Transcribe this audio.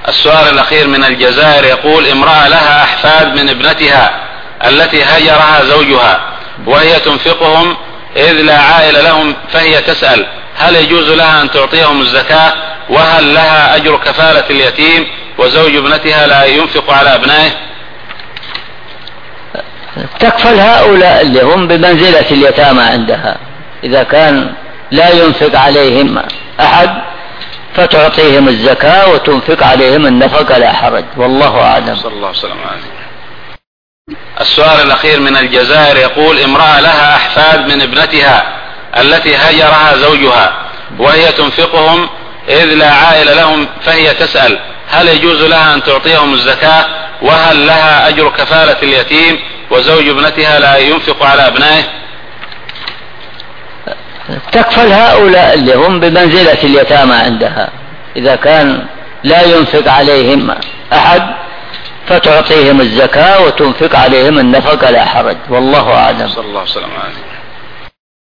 السؤال الأخير من الجزائر يقول: امرأة لها أحفاد من ابنتها التي هجرها زوجها وهي تنفقهم إذ لا عائل لهم، فهي تسأل: هل يجوز لها أن تعطيهم الزكاة؟ وهل لها أجر كفالة اليتيم وزوج ابنتها لا ينفق على أبنائه؟ تكفل هؤلاء اللي هم بمنزلة اليتامى عندها، إذا كان لا ينفق عليهم أحد فتعطيهم الزكاة وتنفق عليهم النفقة لا حرج، والله أعلم. صلى الله عليه وسلم. السؤال الأخير من الجزائر يقول: امرأة لها أحفاد من ابنتها التي هجرها زوجها وهي تنفقهم إذ لا عائل لهم، فهي تسأل: هل يجوز لها أن تعطيهم الزكاة؟ وهل لها أجر كفالة اليتيم وزوج ابنتها لا ينفق على أبنائه؟ تكفل هؤلاء اللي هم بمنزلة اليتامى عندها، إذا كان لا ينفق عليهم أحد فتعطيهم الزكاة وتنفق عليهم النفقة لا حرج، والله أعلم. صلى الله عليه وسلم.